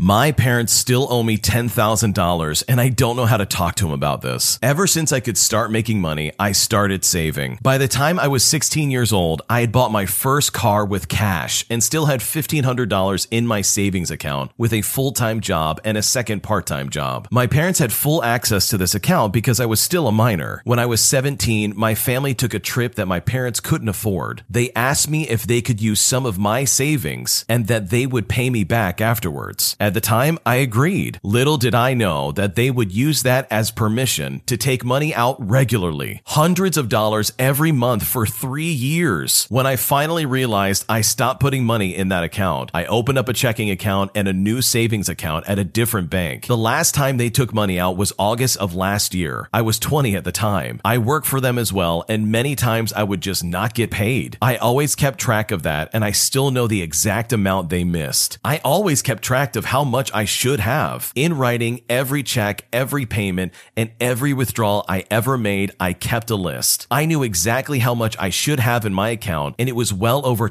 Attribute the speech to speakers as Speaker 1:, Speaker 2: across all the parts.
Speaker 1: My parents still owe me $10,000 and I don't know how to talk to them about this. Ever since I could start making money, I started saving. By the time I was 16 years old, I had bought my first car with cash and still had $1,500 in my savings account with a full-time job and a second part-time job. My parents had full access to this account because I was still a minor. When I was 17, my family took a trip that my parents couldn't afford. They asked me if they could use some of my savings and that they would pay me back afterwards. At the time, I agreed. Little did I know that they would use that as permission to take money out regularly, hundreds of dollars every month for 3 years. When I finally realized I stopped putting money in that account, I opened up a checking account and a new savings account at a different bank. The last time they took money out was August of last year. I was 20 at the time. I worked for them as well, and many times I would just not get paid. I always kept track of that, and I still know the exact amount they missed. I always kept track of how much I should have. In writing, every check, every payment, and every withdrawal I ever made, I kept a list. I knew exactly how much I should have in my account, and it was well over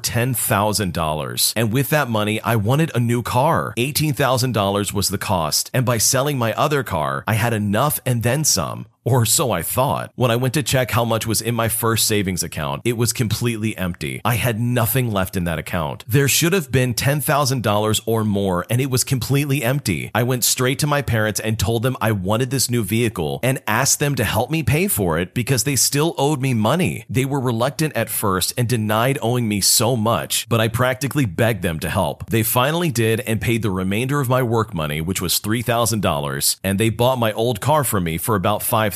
Speaker 1: $10,000. And with that money, I wanted a new car. $18,000 was the cost, and by selling my other car, I had enough and then some. Or so I thought. When I went to check how much was in my first savings account, it was completely empty. I had nothing left in that account. There should have been $10,000 or more, and it was completely empty. I went straight to my parents and told them I wanted this new vehicle and asked them to help me pay for it because they still owed me money. They were reluctant at first and denied owing me so much, but I practically begged them to help. They finally did and paid the remainder of my work money, which was $3,000, and they bought my old car for me for about $5,000.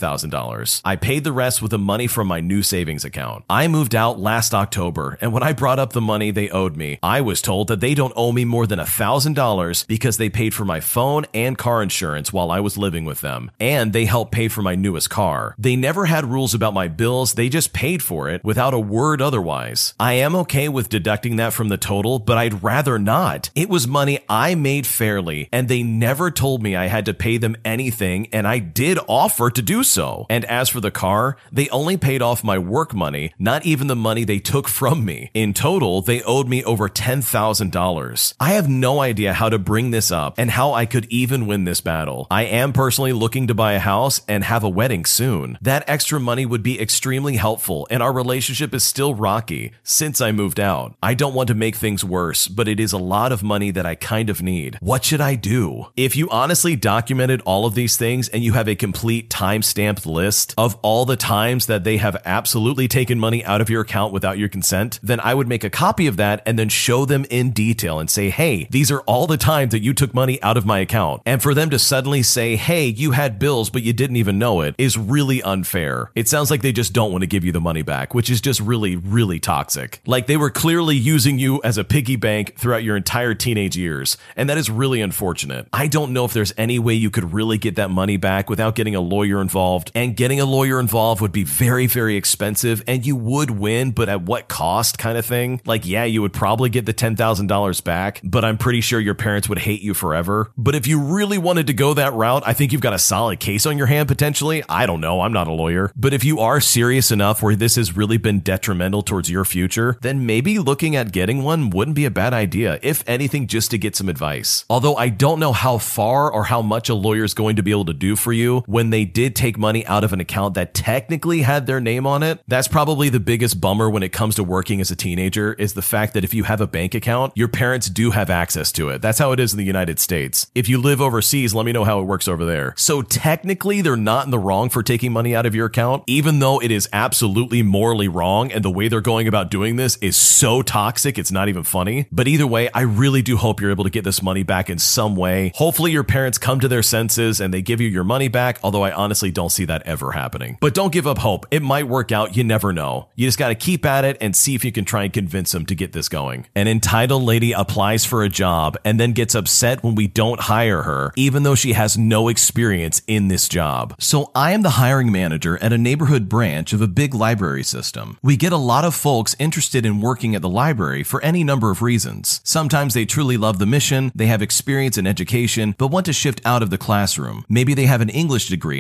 Speaker 1: I paid the rest with the money from my new savings account. I moved out last October, and when I brought up the money they owed me, I was told that they don't owe me more than $1,000 because they paid for my phone and car insurance while I was living with them, and they helped pay for my newest car. They never had rules about my bills, they just paid for it without a word otherwise. I am okay with deducting that from the total, but I'd rather not. It was money I made fairly, and they never told me I had to pay them anything, and I did offer to do so. And as for the car, they only paid off my work money, not even the money they took from me. In total, they owed me over $10,000. I have no idea how to bring this up and how I could even win this battle. I am personally looking to buy a house and have a wedding soon. That extra money would be extremely helpful, and our relationship is still rocky since I moved out. I don't want to make things worse, but it is a lot of money that I kind of need. What should I do? If you honestly documented all of these things and you have a complete timestamped list of all the times that they have absolutely taken money out of your account without your consent, then I would make a copy of that and then show them in detail and say, hey, these are all the times that you took money out of my account. And for them to suddenly say, hey, you had bills, but you didn't even know it, is really unfair. It sounds like they just don't want to give you the money back, which is just really, really toxic. Like they were clearly using you as a piggy bank throughout your entire teenage years, and that is really unfortunate. I don't know if there's any way you could really get that money back without getting a lawyer involved, and getting a lawyer involved would be very, very expensive, and you would win, but at what cost kind of thing? Like, yeah, you would probably get the $10,000 back, but I'm pretty sure your parents would hate you forever. But if you really wanted to go that route, I think you've got a solid case on your hand potentially. I don't know, I'm not a lawyer. But if you are serious enough where this has really been detrimental towards your future, then maybe looking at getting one wouldn't be a bad idea, if anything, just to get some advice. Although I don't know how far or how much a lawyer is going to be able to do for you when they did take money out of an account that technically had their name on it. That's probably the biggest bummer when it comes to working as a teenager, is the fact that if you have a bank account, your parents do have access to it. That's how it is in the United States. If you live overseas, let me know how it works over there. So technically, they're not in the wrong for taking money out of your account, even though it is absolutely morally wrong, and the way they're going about doing this is so toxic, it's not even funny. But either way, I really do hope you're able to get this money back in some way. Hopefully your parents come to their senses and they give you your money back, although I honestly don't see that ever happening. But don't give up hope. It might work out. You never know. You just got to keep at it and see if you can try and convince them to get this going. An entitled lady applies for a job and then gets upset when we don't hire her, even though she has no experience in this job. So I am the hiring manager at a neighborhood branch of a big library system. We get a lot of folks interested in working at the library for any number of reasons. Sometimes they truly love the mission, they have experience in education, but want to shift out of the classroom. Maybe they have an English degree and have no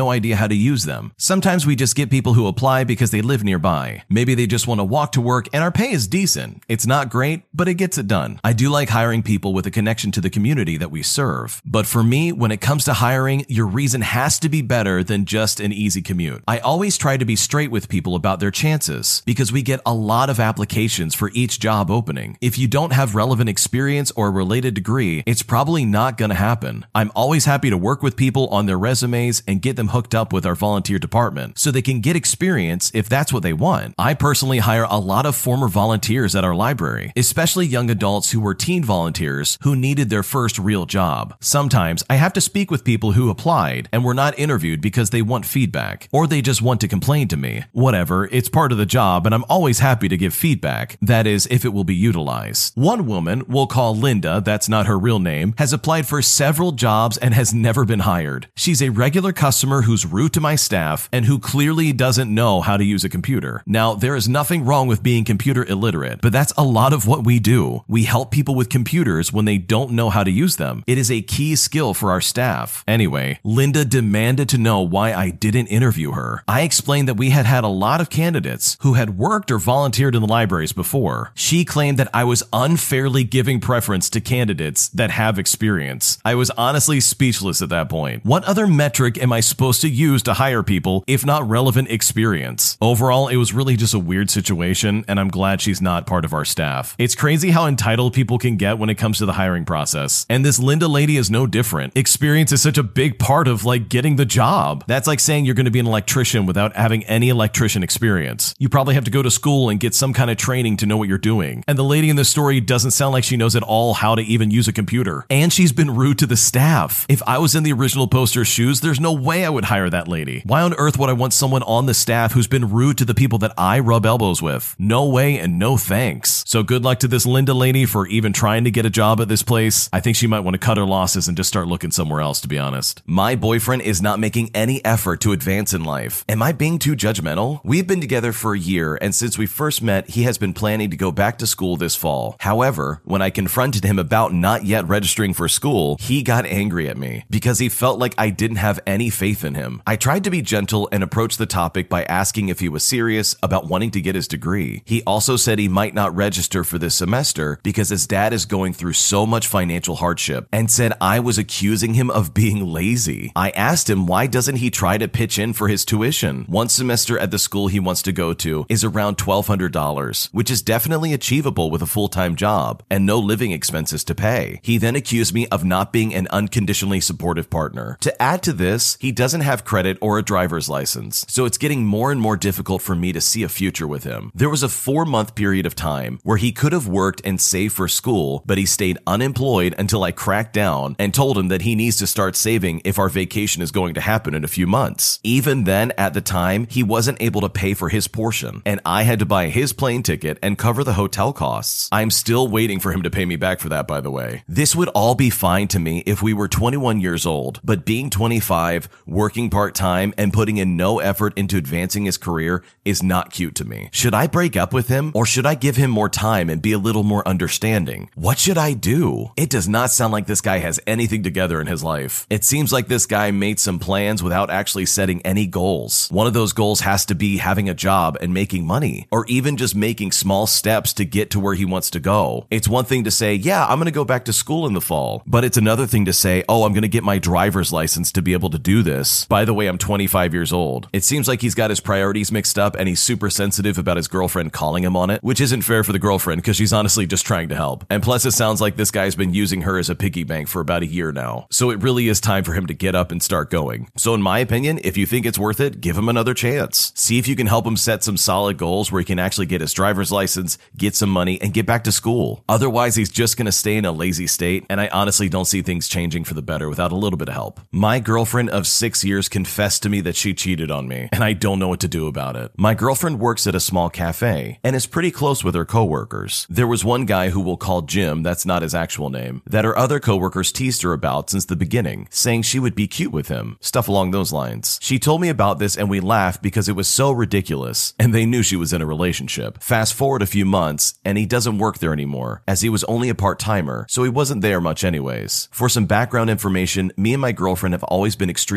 Speaker 1: no idea how to use them. Sometimes we just get people who apply because they live nearby. Maybe they just want to walk to work and our pay is decent. It's not great, but it gets it done. I do like hiring people with a connection to the community that we serve. But for me, when it comes to hiring, your reason has to be better than just an easy commute. I always try to be straight with people about their chances because we get a lot of applications for each job opening. If you don't have relevant experience or a related degree, it's probably not going to happen. I'm always happy to work with people on their resumes and get them hooked up with our volunteer department so they can get experience if that's what they want. I personally hire a lot of former volunteers at our library, especially young adults who were teen volunteers who needed their first real job. Sometimes I have to speak with people who applied and were not interviewed because they want feedback or they just want to complain to me. Whatever, it's part of the job and I'm always happy to give feedback. That is, if it will be utilized. One woman, we'll call Linda, that's not her real name, has applied for several jobs and has never been hired. She's a regular customer who's rude to my staff and who clearly doesn't know how to use a computer. Now, there is nothing wrong with being computer illiterate, but that's a lot of what we do. We help people with computers when they don't know how to use them. It is a key skill for our staff. Anyway, Linda demanded to know why I didn't interview her. I explained that we had had a lot of candidates who had worked or volunteered in the libraries before. She claimed that I was unfairly giving preference to candidates that have experience. I was honestly speechless at that point. What other metric am I supposed to use to hire people if not relevant experience? Overall, it was really just a weird situation, and I'm glad she's not part of our staff. It's crazy how entitled people can get when it comes to the hiring process. And this Linda lady is no different. Experience is such a big part of getting the job. That's like saying you're going to be an electrician without having any electrician experience. You probably have to go to school and get some kind of training to know what you're doing. And the lady in the story doesn't sound like she knows at all how to even use a computer. And she's been rude to the staff. If I was in the original poster's shoes, there's no way I would hire that lady. Why on earth would I want someone on the staff who's been rude to the people that I rub elbows with? No way and no thanks. So good luck to this Linda lady for even trying to get a job at this place. I think she might want to cut her losses and just start looking somewhere else, to be honest. My boyfriend is not making any effort to advance in life. Am I being too judgmental? We've been together for a year, and since we first met, he has been planning to go back to school this fall. However, when I confronted him about not yet registering for school, he got angry at me because he felt like I didn't have any faith in him. I tried to be gentle and approach the topic by asking if he was serious about wanting to get his degree. He also said he might not register for this semester because his dad is going through so much financial hardship and said I was accusing him of being lazy. I asked him why doesn't he try to pitch in for his tuition. One semester at the school he wants to go to is around $1,200, which is definitely achievable with a full-time job and no living expenses to pay. He then accused me of not being an unconditionally supportive partner. To add to this, he doesn't have credit or a driver's license, so it's getting more and more difficult for me to see a future with him. There was a 4-month period of time where he could have worked and saved for school, but he stayed unemployed until I cracked down and told him that he needs to start saving if our vacation is going to happen in a few months. Even then, at the time, he wasn't able to pay for his portion, and I had to buy his plane ticket and cover the hotel costs. I'm still waiting for him to pay me back for that, by the way. This would all be fine to me if we were 21 years old, but being 25, working part-time, and putting in no effort into advancing his career is not cute to me. Should I break up with him, or should I give him more time and be a little more understanding? What should I do? It does not sound like this guy has anything together in his life. It seems like this guy made some plans without actually setting any goals. One of those goals has to be having a job and making money, or even just making small steps to get to where he wants to go. It's one thing to say, yeah, I'm going to go back to school in the fall, but it's another thing to say, oh, I'm going to get my driver's license to be able to do this. By the way, I'm 25 years old. It seems like he's got his priorities mixed up and he's super sensitive about his girlfriend calling him on it, which isn't fair for the girlfriend because she's honestly just trying to help. And plus, it sounds like this guy's been using her as a piggy bank for about a year now. So it really is time for him to get up and start going. So in my opinion, if you think it's worth it, give him another chance. See if you can help him set some solid goals where he can actually get his driver's license, get some money, and get back to school. Otherwise, he's just going to stay in a lazy state, and I honestly don't see things changing for the better without a little bit of help. My girlfriend of 6 years confessed to me that she cheated on me, and I don't know what to do about it. My girlfriend works at a small cafe and is pretty close with her coworkers. There was one guy who we'll call Jim, that's not his actual name, that her other coworkers teased her about since the beginning, saying she would be cute with him, stuff along those lines. She told me about this and we laughed because it was so ridiculous, and they knew she was in a relationship. Fast forward a few months, and he doesn't work there anymore, as he was only a part-timer, so he wasn't there much anyways. For some background information, me and my girlfriend have always been extremely loyal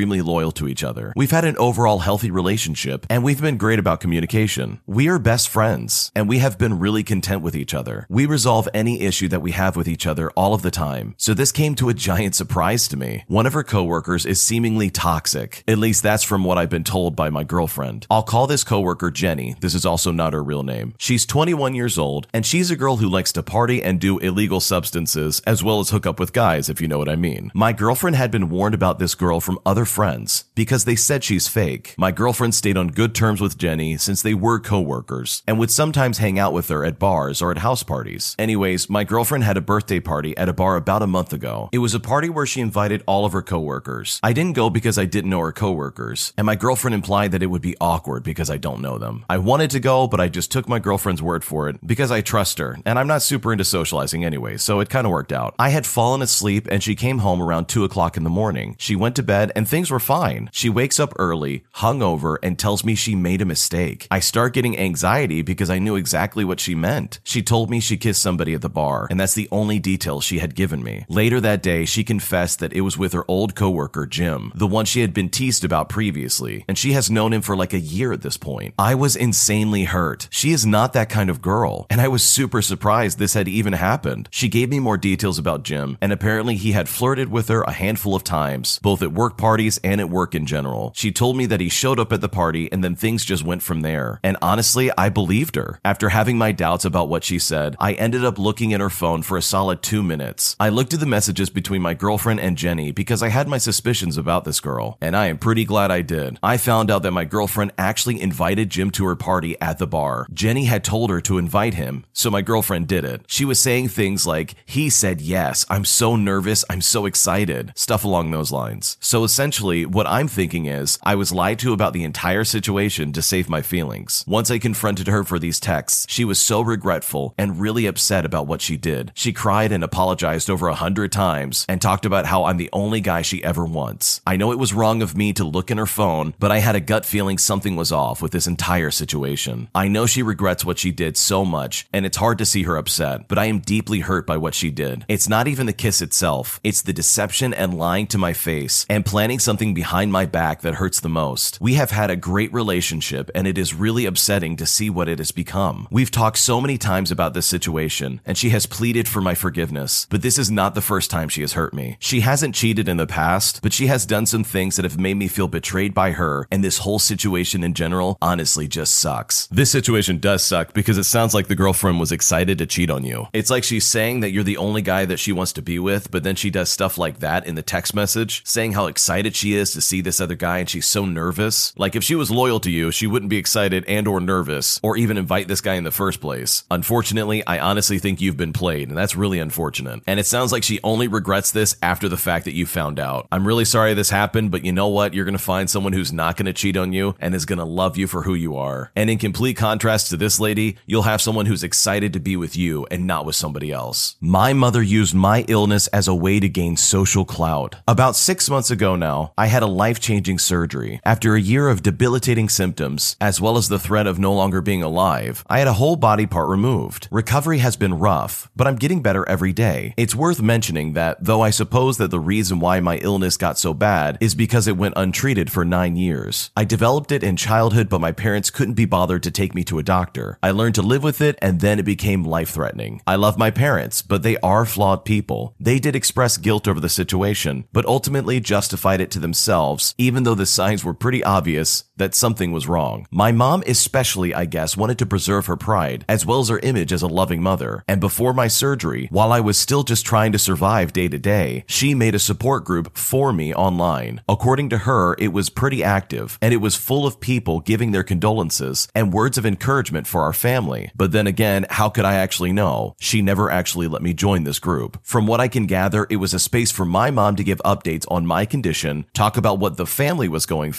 Speaker 1: loyal to each other. We've had an overall healthy relationship, and we've been great about communication. We are best friends, and we have been really content with each other. We resolve any issue that we have with each other all of the time. So this came to a giant surprise to me. One of her coworkers is seemingly toxic. At least that's from what I've been told by my girlfriend. I'll call this coworker Jenny. This is also not her real name. She's 21 years old, and she's a girl who likes to party and do illegal substances, as well as hook up with guys, if you know what I mean. My girlfriend had been warned about this girl from other friends because they said she's fake. My girlfriend stayed on good terms with Jenny since they were coworkers and would sometimes hang out with her at bars or at house parties. Anyways, my girlfriend had a birthday party at a bar about a month ago. It was a party where she invited all of her coworkers. I didn't go because I didn't know her coworkers, and my girlfriend implied that it would be awkward because I don't know them. I wanted to go, but I just took my girlfriend's word for it because I trust her, and I'm not super into socializing anyway, so it kind of worked out. I had fallen asleep, and she came home around 2 o'clock in the morning. She went to bed, and things were fine. She wakes up early, hungover, and tells me she made a mistake. I start getting anxiety because I knew exactly what she meant. She told me she kissed somebody at the bar, and that's the only detail she had given me. Later that day, she confessed that it was with her old coworker, Jim, the one she had been teased about previously, and she has known him for like a year at this point. I was insanely hurt. She is not that kind of girl, and I was super surprised this had even happened. She gave me more details about Jim, and apparently he had flirted with her a handful of times, both at work parties and at work in general. She told me that he showed up at the party and then things just went from there. And honestly, I believed her. After having my doubts about what she said, I ended up looking at her phone for a solid 2 minutes. I looked at the messages between my girlfriend and Jenny because I had my suspicions about this girl, and I am pretty glad I did. I found out that my girlfriend actually invited Jim to her party at the bar. Jenny had told her to invite him, so my girlfriend did it. She was saying things like, "He said yes, I'm so nervous, I'm so excited," stuff along those lines. So essentially, what I'm thinking is, I was lied to about the entire situation to save my feelings. Once I confronted her for these texts, she was so regretful and really upset about what she did. She cried and apologized over 100 times and talked about how I'm the only guy she ever wants. I know it was wrong of me to look in her phone, but I had a gut feeling something was off with this entire situation. I know she regrets what she did so much, and it's hard to see her upset, but I am deeply hurt by what she did. It's not even the kiss itself, it's the deception and lying to my face and planning something behind my back that hurts the most. We have had a great relationship, and it is really upsetting to see what it has become. We've talked so many times about this situation, and she has pleaded for my forgiveness, but this is not the first time she has hurt me. She hasn't cheated in the past, but she has done some things that have made me feel betrayed by her, and this whole situation in general honestly just sucks. This situation does suck because it sounds like the girlfriend was excited to cheat on you. It's like she's saying that you're the only guy that she wants to be with, but then she does stuff like that in the text message, saying how excited she is to see this other guy and she's so nervous. Like if she was loyal to you, she wouldn't be excited and or nervous or even invite this guy in the first place. Unfortunately, I honestly think you've been played, and that's really unfortunate. And it sounds like she only regrets this after the fact that you found out. I'm really sorry this happened, but you know what? You're going to find someone who's not going to cheat on you and is going to love you for who you are. And in complete contrast to this lady, you'll have someone who's excited to be with you and not with somebody else. My mother used my illness as a way to gain social clout. About 6 months ago now, I had a life-changing surgery. After a year of debilitating symptoms, as well as the threat of no longer being alive, I had a whole body part removed. Recovery has been rough, but I'm getting better every day. It's worth mentioning that, though I suppose that the reason why my illness got so bad is because it went untreated for 9 years. I developed it in childhood, but my parents couldn't be bothered to take me to a doctor. I learned to live with it, and then it became life-threatening. I love my parents, but they are flawed people. They did express guilt over the situation, but ultimately justified it to themselves, even though the signs were pretty obvious that something was wrong. My mom especially, I guess, wanted to preserve her pride, as well as her image as a loving mother. And before my surgery, while I was still just trying to survive day to day, she made a support group for me online. According to her, it was pretty active, and it was full of people giving their condolences and words of encouragement for our family. But then again, how could I actually know? She never actually let me join this group. From what I can gather, it was a space for my mom to give updates on my condition, talk about what the family was going through,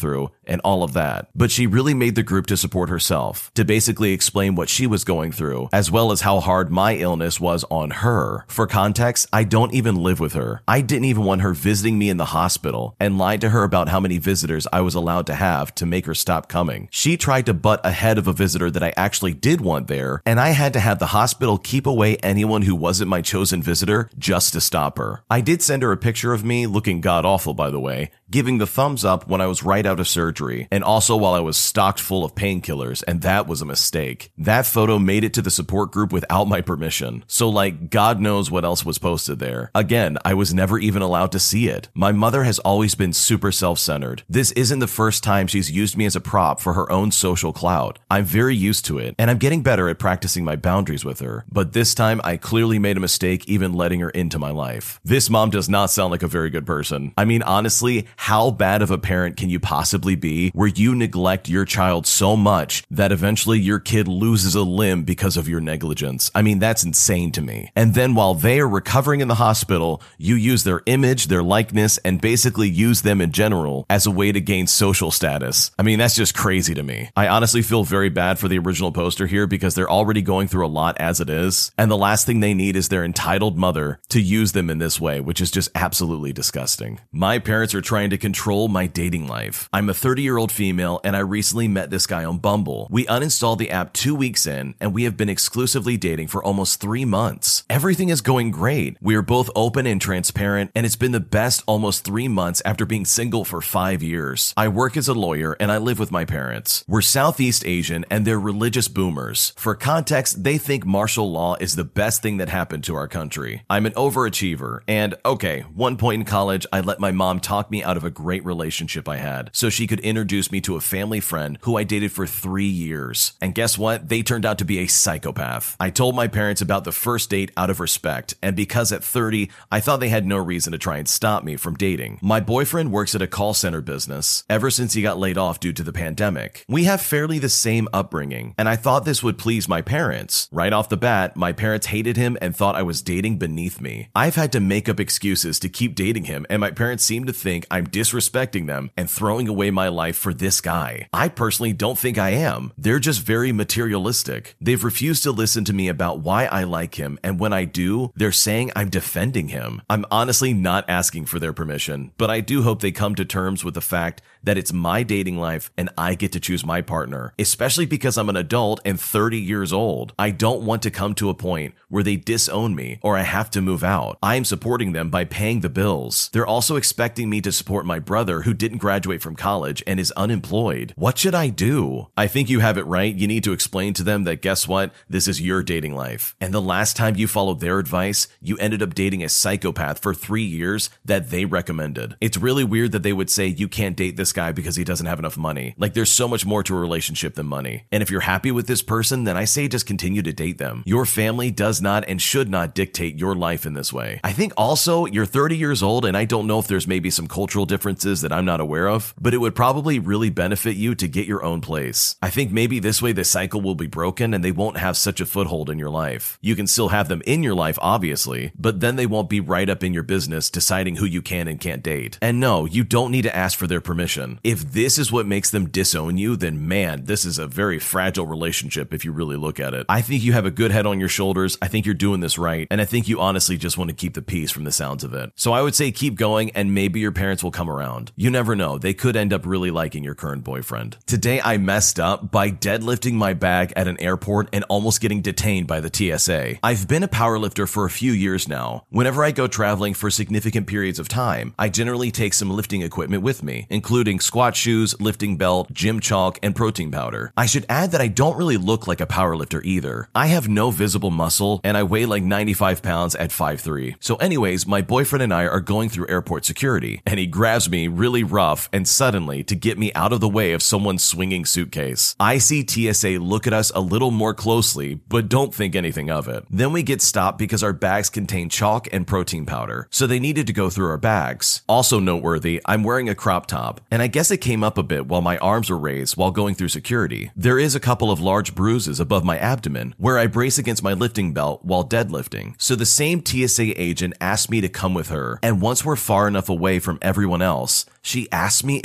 Speaker 1: and all of that. But she really made the group to support herself, to basically explain what she was going through, as well as how hard my illness was on her. For context, I don't even live with her. I didn't even want her visiting me in the hospital and lied to her about how many visitors I was allowed to have to make her stop coming. She tried to butt ahead of a visitor that I actually did want there, and I had to have the hospital keep away anyone who wasn't my chosen visitor just to stop her. I did send her a picture of me, looking god-awful by the way, giving the thumbs up when I was right out of surgery, and also while I was stocked full of painkillers, and that was a mistake. That photo made it to the support group without my permission, so like God knows what else was posted there. Again, I was never even allowed to see it. My mother has always been super self-centered. This isn't the first time she's used me as a prop for her own social clout. I'm very used to it, and I'm getting better at practicing my boundaries with her, but this time I clearly made a mistake even letting her into my life. This mom does not sound like a very good person. I mean, honestly, how bad of a parent can you possibly be where you neglect your child so much that eventually your kid loses a limb because of your negligence? I mean, that's insane to me. And then while they are recovering in the hospital, you use their image, their likeness, and basically use them in general as a way to gain social status. I mean, that's just crazy to me. I honestly feel very bad for the original poster here because they're already going through a lot as it is, and the last thing they need is their entitled mother to use them in this way, which is just absolutely disgusting. My parents are trying to control my dating life. I'm a 30-year-old female, and I recently met this guy on Bumble. We uninstalled the app 2 weeks in, and we have been exclusively dating for almost 3 months. Everything is going great. We are both open and transparent, and it's been the best almost 3 months after being single for 5 years. I work as a lawyer, and I live with my parents. We're Southeast Asian, and they're religious boomers. For context, they think martial law is the best thing that happened to our country. I'm an overachiever, and okay, one point in college, I let my mom talk me out of a great relationship I had so she could introduce me to a family friend who I dated for 3 years. And guess what? They turned out to be a psychopath. I told my parents about the first date out of respect, and because at 30, I thought they had no reason to try and stop me from dating. My boyfriend works at a call center business ever since he got laid off due to the pandemic. We have fairly the same upbringing, and I thought this would please my parents. Right off the bat, my parents hated him and thought I was dating beneath me. I've had to make up excuses to keep dating him, and my parents seem to think I'm disrespecting them and throwing away my life for this guy. I personally don't think I am. They're just very materialistic. They've refused to listen to me about why I like him, and when I do, they're saying I'm defending him. I'm honestly not asking for their permission, but I do hope they come to terms with the fact that it's my dating life and I get to choose my partner, especially because I'm an adult and 30 years old. I don't want to come to a point where they disown me or I have to move out. I am supporting them by paying the bills. They're also expecting me to support my brother who didn't graduate from college and is unemployed. What should I do? I think you have it right. You need to explain to them that guess what? This is your dating life. And the last time you followed their advice, you ended up dating a psychopath for 3 years that they recommended. It's really weird that they would say you can't date this guy because he doesn't have enough money. Like there's so much more to a relationship than money. And if you're happy with this person, then I say just continue to date them. Your family does not and should not dictate your life in this way. I think also you're 30 years old, and I don't know if there's maybe some cultural differences that I'm not aware of, but it would probably really benefit you to get your own place. I think maybe this way the cycle will be broken and they won't have such a foothold in your life. You can still have them in your life, obviously, but then they won't be right up in your business deciding who you can and can't date. And no, you don't need to ask for their permission. If this is what makes them disown you, then man, this is a very fragile relationship if you really look at it. I think you have a good head on your shoulders. I think you're doing this right. And I think you honestly just want to keep the peace from the sounds of it. So I would say keep going and maybe your parents will come around. You never know. They could end up really liking your current boyfriend. Today I messed up by deadlifting my bag at an airport and almost getting detained by the TSA. I've been a powerlifter for a few years now. Whenever I go traveling for significant periods of time, I generally take some lifting equipment with me, including squat shoes, lifting belt, gym chalk, and protein powder. I should add that I don't really look like a powerlifter either. I have no visible muscle and I weigh like 95 pounds at 5'3". So anyways, my boyfriend and I are going through airport security and he grabs me really rough and suddenly to get me out of the way of someone's swinging suitcase. I see TSA look at us a little more closely, but don't think anything of it. Then we get stopped because our bags contain chalk and protein powder, so they needed to go through our bags. Also noteworthy, I'm wearing a crop top, and I guess it came up a bit while my arms were raised while going through security. There is a couple of large bruises above my abdomen where I brace against my lifting belt while deadlifting. So the same TSA agent asked me to come with her, and once we're far enough away from everyone else, she asked me if I'm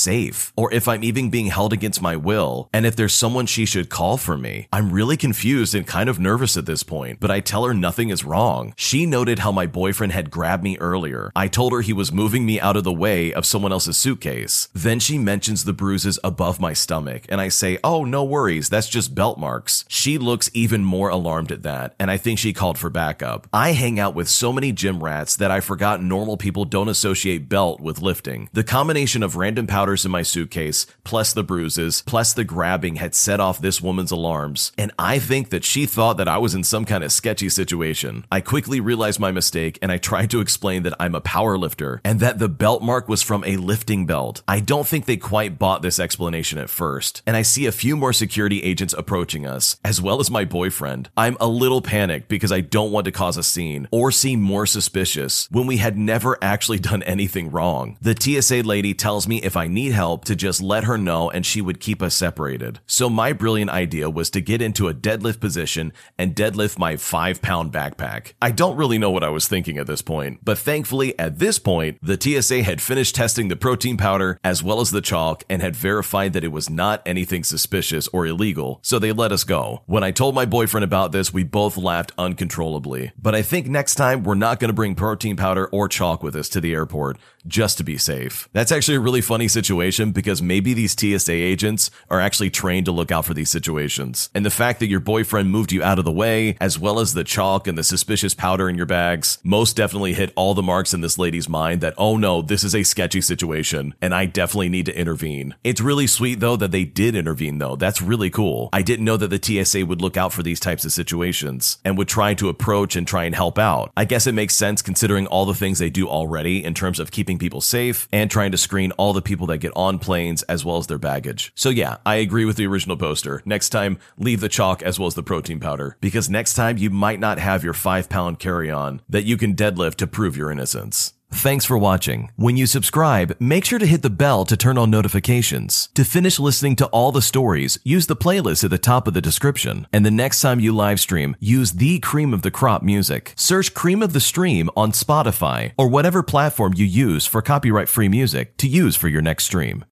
Speaker 1: safe, or if I'm even being held against my will, and if there's someone she should call for me. I'm really confused and kind of nervous at this point, but I tell her nothing is wrong. She noted how my boyfriend had grabbed me earlier. I told her he was moving me out of the way of someone else's suitcase. Then she mentions the bruises above my stomach, and I say, oh, no worries, that's just belt marks. She looks even more alarmed at that, and I think she called for backup. I hang out with so many gym rats that I forgot normal people don't associate belt with lifting. The combination of random powders in my suitcase, plus the bruises, plus the grabbing had set off this woman's alarms, and I think that she thought that I was in some kind of sketchy situation. I quickly realized my mistake, and I tried to explain that I'm a power lifter and that the belt mark was from a lifting belt. I don't think they quite bought this explanation at first, and I see a few more security agents approaching us, as well as my boyfriend. I'm a little panicked because I don't want to cause a scene or seem more suspicious when we had never actually done anything wrong. The TSA lady tells me if I need help to just let her know and she would keep us separated. So my brilliant idea was to get into a deadlift position and deadlift my 5-pound backpack. I don't really know what I was thinking at this point, but thankfully at this point, the TSA had finished testing the protein powder as well as the chalk and had verified that it was not anything suspicious or illegal, so they let us go. When I told my boyfriend about this, we both laughed uncontrollably. But I think next time we're not going to bring protein powder or chalk with us to the airport, just to be safe. That's actually a really funny situation because maybe these TSA agents are actually trained to look out for these situations. And the fact that your boyfriend moved you out of the way, as well as the chalk and the suspicious powder in your bags, most definitely hit all the marks in this lady's mind that, oh no, this is a sketchy situation, and I definitely need to intervene. It's really sweet though that they did intervene though. That's really cool. I didn't know that the TSA would look out for these types of situations and would try to approach and try and help out. I guess it makes sense considering all the things they do already in terms of keeping people safe and trying to screen all the people that get on planes as well as their baggage. So yeah, I agree with the original poster. Next time, leave the chalk as well as the protein powder, because next time you might not have your 5-pound carry-on that you can deadlift to prove your innocence. Thanks for watching. When you subscribe, make sure to hit the bell to turn on notifications. To finish listening to all the stories, use the playlist at the top of the description. And the next time you live stream, use the Cream of the Crop music. Search Cream of the Stream on Spotify or whatever platform you use for copyright-free music to use for your next stream.